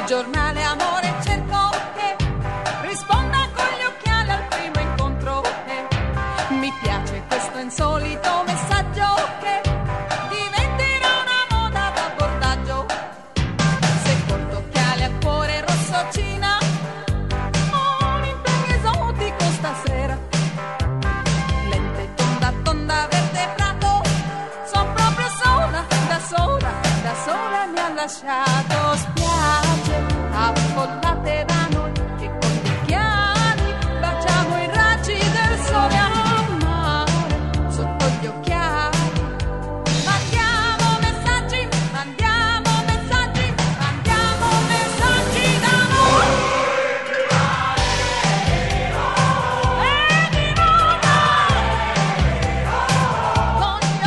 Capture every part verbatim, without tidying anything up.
giornale amore cerco che risponda con gli occhiali al primo incontro e mi piace questo insolito messaggio che diventerà una moda d'abbordaggio. Se porto occhiali al cuore rossocina ho un impegno esotico stasera. Lente tonda tonda verde prato, son proprio sola, da sola, da sola mi ha lasciato. Spiagge affollate da noi che con gli occhiali baciamo i raggi del sole al mare sotto gli occhiali. Mandiamo messaggi, mandiamo messaggi, mandiamo messaggi d'amore. E di nuovo con gli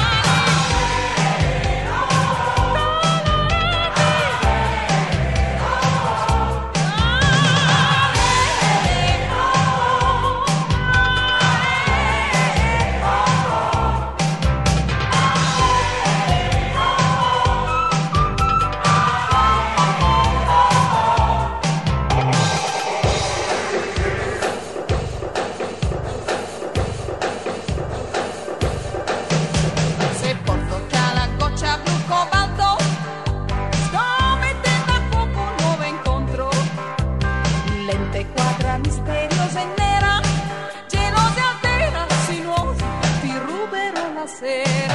se porto già la goccia blu cobalto, sto mettendo a fuoco un nuovo incontro. Lente quadra misteriosa e nera, gelosa e altera, sinuosa, ti ruberò la sera.